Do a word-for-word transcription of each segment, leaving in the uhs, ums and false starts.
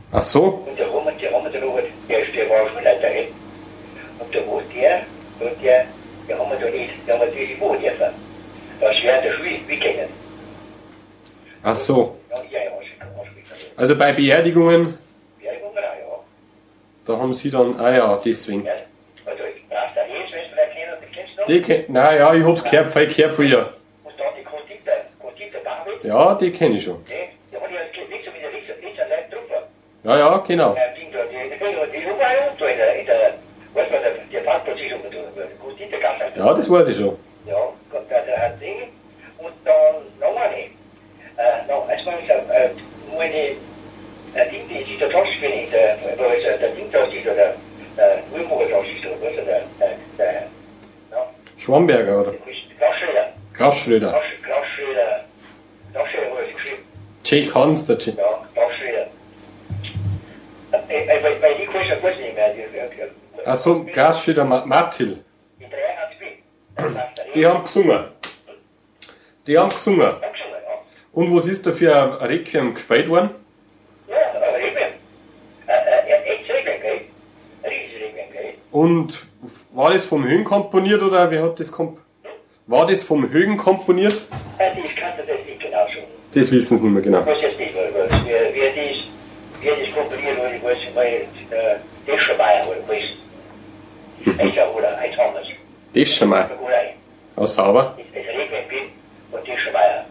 Ach so? Und da haben wir, die haben wir dann noch, der ist der war Schulleiter, ey. Und da war der, und der, der haben wir da nicht, der haben wir diese Woche dürfen. Da ist während der Schule weggegangen. Ach so. Ja, ja, ja, ja. Also bei Beerdigungen, Beerdigung, ja, ja. da haben sie dann, ah ja, deswegen. Ja, also ich brauche da jetzt, wenn du vielleicht kennst, kennst du noch? Die kenn, nein, ja, ich hab's gehört, voll gehört von ihr. Und dann die Kondite, Kondite David, Ja, die kenne ich schon. ne? Die hat ja nicht so wie der Richter, Richter Leib drüber. Ja, ja, genau. Ja, Ding da, die, die, die haben auch da in der, in der, was man da, der Fahrtposition da, Kondite Gasse. Ja, das weiß ich schon. Ja, Gott, der, der hat Ding. Und dann noch eine. Äh, noch, als man sagt, äh, meine, äh, Ding, die sich da drauf spielen, der, wo ist der Ding da, die da, der, der, Wilmoger da, ist da, was ist der, der, der, ja, Schwamberger, oder? Klausschröder. Kraschschröder. Klausschröder. Klausschröder, wo er geschrieben. Jake Hans, der Jake. Ja, Klausschröder. Äh, bei, bei die Kurse, weiß ich nicht mehr, die, die, Ach so, Kraschschröder Martil. die drei hat es Die haben gesungen. Die haben gesungen. Ja. Und was ist da für ein Requiem gespielt worden? Ja, aber eben. Äh, äh, echt Regeln, gell? Riesenregeln, gell? Und war das vom Höhen komponiert oder wer hat das komp War das vom Höhen komponiert? Äh, ich kannte das nicht genau schon. Das wissen sie nicht mehr genau. Ich weiß jetzt nicht, wer, wer, wer, das, wer das komponiert hat, ich weiß nicht, weil äh, das schon war, oder was? Echt, oder ein Thomas. Das schon mal. Oder ein. Ja, sauber. Das Regeln bin und das schon war.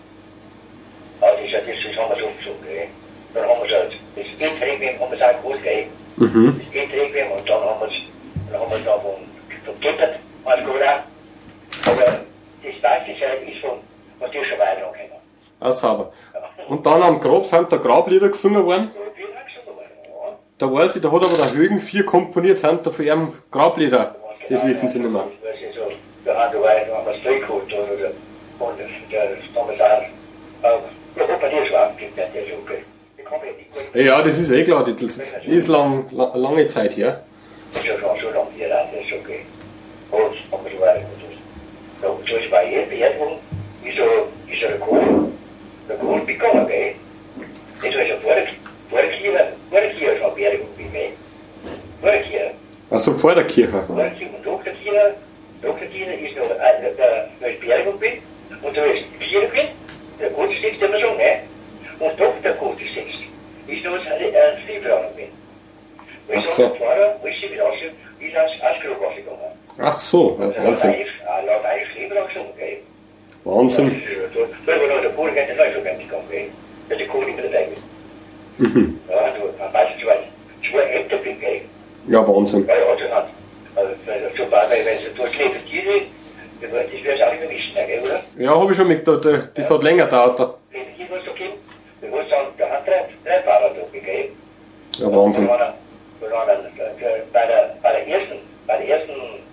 Aber das, das, das haben wir so gezogen, gell? Dann haben wir so, das Endrequiem haben wir es auch gewusst, gell? Mhm. Das Endrequiem und dann haben wir es, dann haben wir es da von, von Gittert, was gut auch. Aber das meiste ist von, von dir schon weiter angekommen. Ja, sauber. Und dann am Grab sind da Grablieder gesungen worden. So, wir haben schon mal, ja. Da weiß ich, da hat aber der Högen vier komponiert, sind da von ihrem Grablieder. Das wissen sie nicht mehr. Weißt du, so, da haben wir weiter, haben wir es durchgeholt, oder, und der Thomas auch, ja, ob er dir schon abgibt, der ist okay. Die kommen ja nicht gut. Ja, das ist eh klar, das ist lang, lang, lange Zeit her. Das ist ja schon so lange hier, das ist okay. Und, haben wir so weiter. So, so ist bei jeder Beerdigung, ist so, ist so der Kohl, der Kohl bekommen, gell? Das war schon vor der, vor der Kirche, vor der Kirche schon Beerdigung, gell? Vor der Kirche. Also vor der Kirche. Vor der Kirche und nach der Kirche, nach der Kirche ist noch, äh, da, da ist Beerdigung bin, und da ist die Kirche bin, der Gottesdienst immer so, ne? Und doch der Gottesdienst ist noch das Lieferung bin. Weil Ach ich so. sage, Pfarrer, wo ich sie wieder raus, ist als Ausgrub rausgegangen. Ach so, ja, Also Wahnsinn. live, äh, laut eigentlich Lieferung schon, gell? Wahnsinn. Da war noch der Kohle ganz neu so ganz gekommen, gell? Da ist die Kohle nicht mehr dabei. Mhm. Ja, du, am meisten zwei, zwei Ämter bin, gell? Ja, Wahnsinn. Ja, ja, das hat, also, zum Beispiel, wenn du durchs Leben Tiere, das wirst du auch nicht mehr wissen, gell, oder? Ja, habe ich schon mitgedacht, das hat länger gedauert. Da. Leben Tiere, was du kennst, du musst sagen, da hat drei, drei Fahrer durch, gell? Ja, Wahnsinn. Wir waren, wir waren dann, äh, bei, der, bei der ersten, bei der ersten,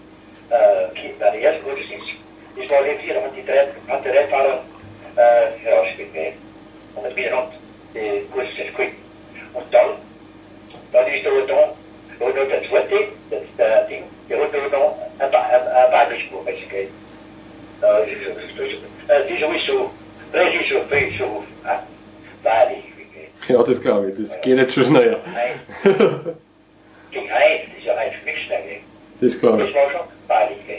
äh, bei der ersten Gottesdienst, das war Leben Tiere, hat die drei, hat die drei Fahrer äh, herausgespielt, gell? Und mit mir hat die Gottesdienst gekriegt. Und dann, dann ist da da, da hat noch der zweite, das, der Ding, der hat da noch ein, ba ein, ein Bibelspur, weißt du, gell? Das ist so, das ist so, das ist so, das ist so, das ist so, ah, weilig, gell? Ja, das glaube ich, das geht jetzt schon schneller. Nein. Gegen Eid, das ist ja ein Schnickstein, gell? Das glaube Das ich. war schon weilig, gell?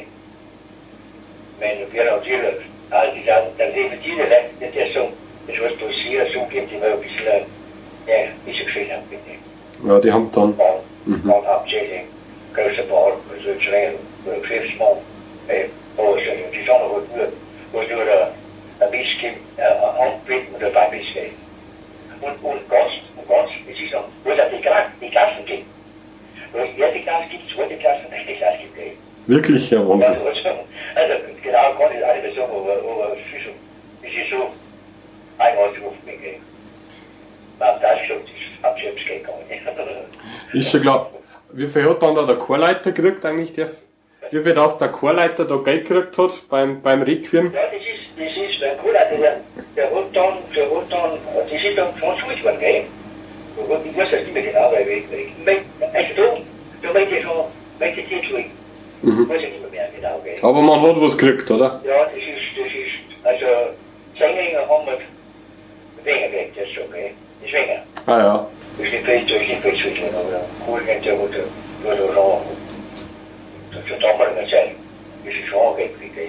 Wenn wir natürlich, also die sagen, dann leben die, das ist so, das was du hier so gibt, immer ein bisschen, ja, ein bisschen geschehen haben, bitte. Ja, die haben dann. Ball, Mhm. Ball hauptsächlich, großer Ball, also ein Schrein, ein Geschäftsmann, äh, wo es, die Sonne, wo nur, wo es nur ein bisschen, äh, anbieten oder ein bisschen. Und, und ganz, und ganz, es ist noch, wo es auch die, Klassen, die Klassen gibt. Wo es die erste Klasse gibt, zweite Klasse und dritte Klasse gibt, gell? Wirklich, ja, Wahnsinn. Also, also, genau, kann ich auch nicht mehr sagen, aber, aber es ist so, es ist so eigenartig auf mich, gell? Man hat das gesagt, ich hab selbst gegangen. Ist schon klar. Wie viel hat dann da der Chorleiter gekriegt eigentlich? Der, wie viel das der Chorleiter da Geld gekriegt hat beim, beim Requiem? Ja, das ist, das ist, der Kuhleiter, der, der hat dann, der hat dann, das ist dann von Schulz worden, gell? Ich weiß das nicht mehr genau, weil ich, ich, also da, da möchte ich schon, möchte ich jetzt schulden. Mhm. Weiß ich nicht mehr genau, gell? Aber man hat was gekriegt, oder? Ja, das ist, das ist, also, Sänglinge haben wir, wenn Schwänger gekriegt, das ist schon, gell? Die Schwänger. Ah ja. Ich bin fest, ich bin fest, ich bin oder cool, wenn der wurde, wurde schon, zur damaligen Zeit, ist es schon gekriegt, gell?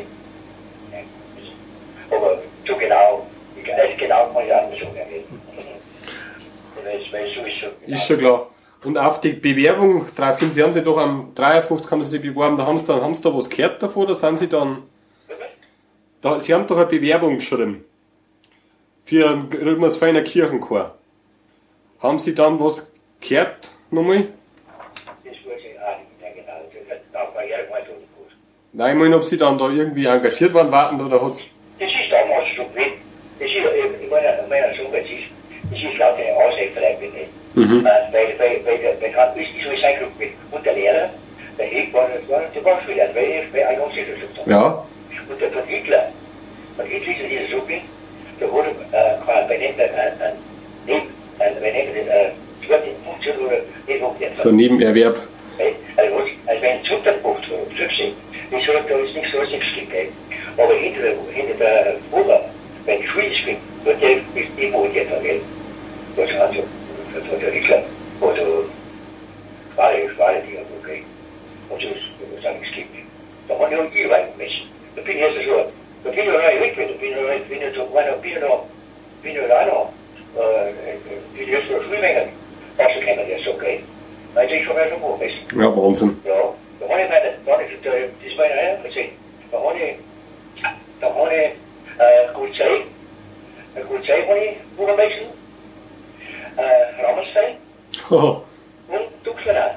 Aber so genau, ich, also genau kann ich auch nicht sagen, gell? Weil so ist so. Ist schon klar. Und auf die Bewerbung drauf hin, Sie haben sich doch am dreiundfünfzig haben Sie sich beworben, da haben Sie dann, haben Sie da was gehört davor, oder sind Sie dann, da, Sie haben doch eine Bewerbung geschrieben. Für ein feiner Kirchenchor. Haben Sie dann was gehört, nochmal? Das weiß ich auch nicht mehr genau, das darf man ja mal so gut. Nein, ich meine, ob Sie dann da irgendwie engagiert waren, warten, oder hat's? Das ist damals so gewesen. Das ist, in meiner, in meiner Suche, das ist, das ist laut der Aussicht vielleicht nicht. Mhm. Weil, weil, weil, der, der hat, ist so sein Glück mit. Und der Lehrer, der Heg war, war, der war Schüler, weil er bei einem Jungs Ja. Und der von Hitler, von Hitler ist dieser Suppe, der wurde, äh, kann bei dem, äh, äh, neben, äh, bei dem, äh, zweite Funktion oder nicht hochgeht. So Nebenerwerb. Also, also wenn ein Zutterbucht zurücksehen, ich sage, da ist nichts so nichts gibt, gell. Aber hinter der, hinter der Ober, wenn die Schule spielt, wird der, ist die, wo der da, gell. Das hat so, das hat der Hitler, oder, schwere, schwere Dinge, okay. Und so, das hat nichts gibt. Da haben die auch die Wein gemessen. Da bin ich jetzt so, da bin ich noch nicht weg, da bin ich noch nicht, bin ich so, bin ich noch, bin ich noch, noch, äh, bin ich jetzt noch Schulmengen, rausgekommen, der ist okay. Also ich habe ja schon gut gemessen. Ja, Wahnsinn. Ja, da habe ich meine, da habe ich, da, das war ja einer gesehen, da habe ich, da habe ich, äh, gut Zeit, eine gute Zeit habe ich Obermeißen, äh, Rammelstein Haha. und Duxler.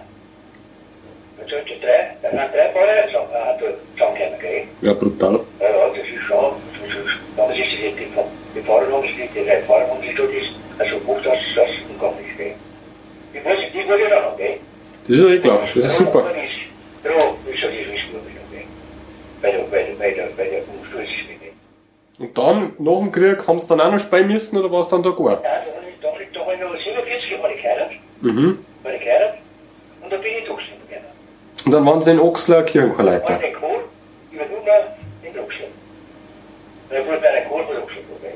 Und so die drei, dann haben drei Paare zusammengekommen, gell? Ja, brutal. Ja, ja, das ist schon, das ist, damals ist die, die, die Fahrer haben sich, die drei Fahrer haben sich dort ist, also gut, dass das umgegangen ist, gell? Die wollte ich, die wollte ich auch noch, gell? Das ist ja eh klar, das ist super. Ja, ist ja die Wiesnurbeschung, gell? Bei der, bei der, bei der, bei der Umsturzspiele. Und dann, nach dem Krieg, haben Sie dann auch noch spielen müssen, oder war es dann da gar? Ja, da habe ich, da habe ich, da habe ich noch siebenundvierzig Jahre geheiratet, Mhm. war ich geheiratet, und da bin ich durchgegangen. Und dann waren Sie in Ochsler War Kirchenchorleiter. den Kohl, über Nummer in Ruxel. Und er wurde bei der Kohl von Ruxel, gell?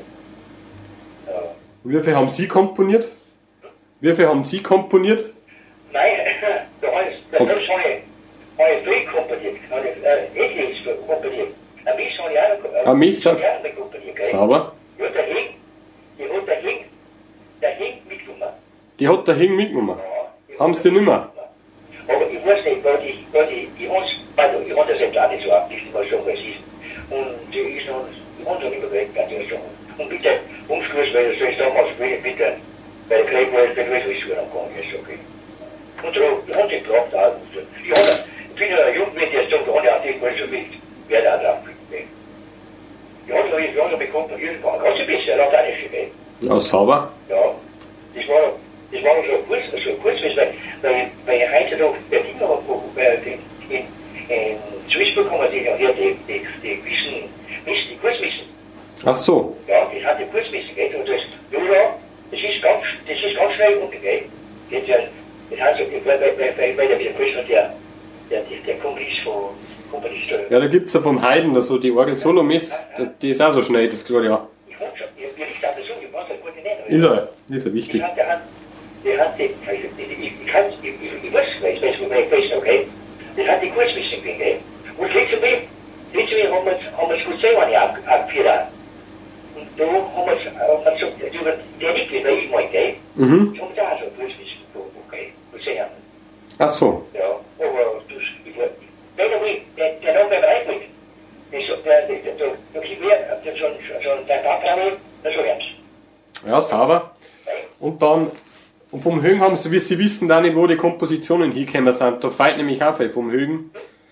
Ja. Und wie viel haben Sie komponiert? Wie viel haben Sie komponiert? Nein, da habe ich, da habe ich, habe ich viel komponiert, habe ich, äh, etliches komponiert. Ein Mess habe ich auch noch, äh, Ein Mess? habe ich auch noch komponiert, gell? Sauber. Ja, der Hing, die hat der Hing, der Hing mitgenommen. Die hat der Hing mitgenommen. Ja, die Haben hat Sie die der nicht mehr? Aber ich weiß nicht, weil die, weil die, die uns, also ich habe das selbst auch nicht so aktiv, die mal schon, was ist. Und die ist noch, die haben noch nicht mehr weg, ganz ehrlich sagen. Und bitte, umschluss, weil das soll ich damals, bitte, weil der Krieg war, wenn du so ist, wie er gegangen ist, okay. Und so, die haben sich gebracht, auch. Die haben, ich bin ja jung, wenn die jetzt sagen, die haben ja auch nicht mal so mit, wer da drauf kriegt, die haben noch, die haben noch bekommen, von jedem Fall, ganz ein bisschen, das auch nicht, gell. Ja, sauber. Ja, das war, das war so kurz, so kurz, weil, weil, weil ich heute noch der Ding noch, in, in, in Swissburg haben wir die, ja, die, die, die gewissen, Missen, die Kurzmissen. Ach so. Ja, das hat die Kurzmissen, gell, und das, ja, ja, das ist ganz, das ist ganz schnell umgegangen, gell. Das, das heißt, weil, weil, weil, weil der wieder Kurzmann, der, der, der Komponist von, Komponist, Ja, da gibt's ja vom Heiden, also die Orgel Solo Miss, die ist auch so schnell, das glaube ich auch. ich hab schon, ich, ich liegt auf der Sonne, ich weiß nicht, nicht. Ist er, ist er wichtig. Der hat, der hat, der hat, die, ich, ich, ich, kann, ich, ich, ich weiß, ich weiß, ich weiß, okay, der hat die Kurzmissen gegeben, gell. Und letztes Mal, letztes Mal haben wir, haben wir es gut selber nicht ab, abgeführt. Und da haben wir es, haben wir so, über, der liegt wieder ich mal, gell. Mhm. Ich habe da so Kurzmissen gegeben, okay, gut sehen. Ach so. Ja, aber das, ich, wenn er will, der, der noch beim Reitweg, der, der, der, der, der, kriegt mehr, der, so, so, der Pappramel, das so ernst. Ja, sauber. Und dann, und vom Högen haben sie, wie sie wissen, dann nicht, wo die Kompositionen hingekommen sind. Da fehlt nämlich auch viel vom Högen.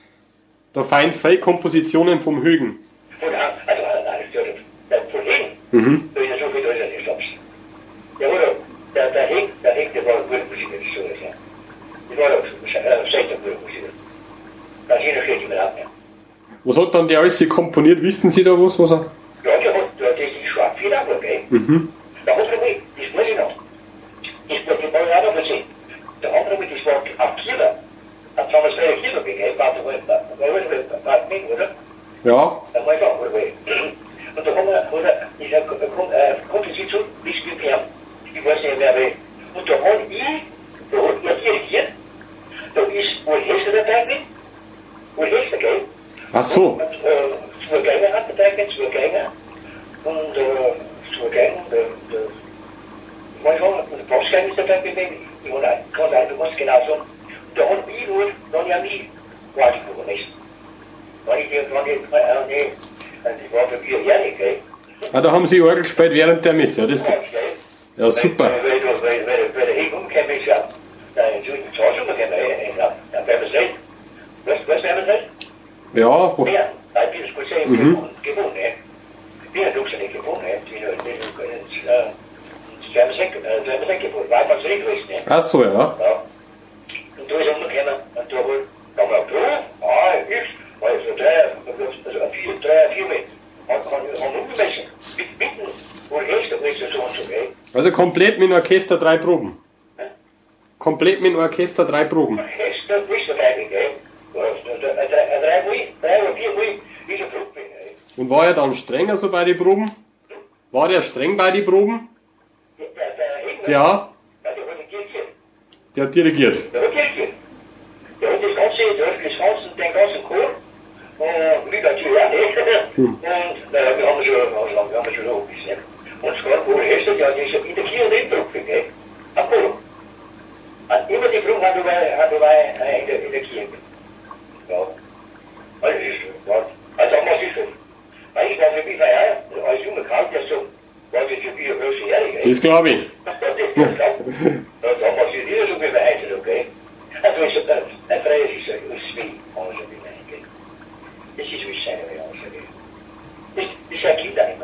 Da fehlen viele Kompositionen vom Högen. Von, also, nein, das ist der von Hegen, Mhm. da ist ja so viel drin, ich glaub's. Der war doch, der, der Hegen, der Hegen, der war eine gute Musik, das ist so, ja. Die war doch, äh, schlecht eine gute Musik. Da ist jeder steht nicht mehr ab, ja. Was hat dann der alles komponiert? Wissen Sie da was, was er? Ja, der hat, der hat das in Schwarz viel ab, okay. Mhm. Der andere mit, das weiß ich noch. Das wollte ich mal auch noch erzählen. Der andere mit, das war auf Kieler. Auf Thomas Weiler Kieler, gell, war der, war der, war der, oder? Ja. Da war ich auch, oder? Und Und da haben wir, oder, ich sag, äh, kommt sie zu, wie spielt wir haben. Ich weiß nicht mehr, wer. Und da habe ich, da hat er dirigiert, da ist wohl Hesse dabei mit, wohl Hesse, gell? Ach so. Und, äh, zwei Geiger hat dabei mit, zwei Geiger. Und, äh, zwei Geiger, und, äh, manchmal, und der Boxgeig ist dabei gewesen, ich kann sagen, du musst genau sagen. Und da hat ich nur, dann ja nie, weiß ich noch nicht. Wenn ich, wenn ich, äh, nee, ich war für vier Jahre, gell? Ah, da haben Sie Orgel gespielt während der Messe, ja, das Ja, geht. Ja, super. Weil, weil, weil, weil, weil der Hegel umgekommen ist, ja, dann sind die Zahl schon umgekommen, ja, dann werden wir sehen. Was, was werden wir sehen? Ja, wo- Ja, weil wir das Museum gewonnen, gewonnen, ja. Wir haben uns nicht gewonnen, ja. Die, die, die, die, das werden wir sehen, das werden wir sehen gewonnen, weil man es nicht weiß, ne? ach so, ja. Ja. Und da ist er umgekommen, und da wohl, da war er, ah, ich, weil so drei, also vier, drei, vier Meter. Man kann man ummessen, mit mitten, wo er ist, da ist er so und so, gell? Also komplett mit dem Orchester drei Proben. Komplett mit dem Orchester drei Proben. Orchester, wo ist der Feige, gell? Drei Mui, drei oder vier Mui, ist eine Gruppe, gell? Und war er dann strenger so bei den Proben? War der streng bei den Proben? Der, der Hegel, Ja, ja, der hat dirigiert. der hat dirigiert. Der hat dirigiert. Der hat das ganze, der hat das ganze, den ganzen Chor, und wie natürlich auch, ne? Und, naja, wir haben schon, also, wir haben schon noch ein bisschen. Und sogar ein Orchester, ja, die ist in der Kirche drin Gruppe, gell? Ein Chor. Und immer die Proben hat dabei, hat dabei, äh, in der, in der Kirche. Ja. Also, das ist, ja, also, damals ist es, weil ich war für mich, ja, als junger Kerl, der so, war das für mich ein Jährige, Das glaube ich. Ja, damals ist jeder so wie heute, okay? Also, ist es, ein Freies ist ein Spiel, also, wie man, gell? Das ist wie seine Reise, gell? Das ist ein Kind,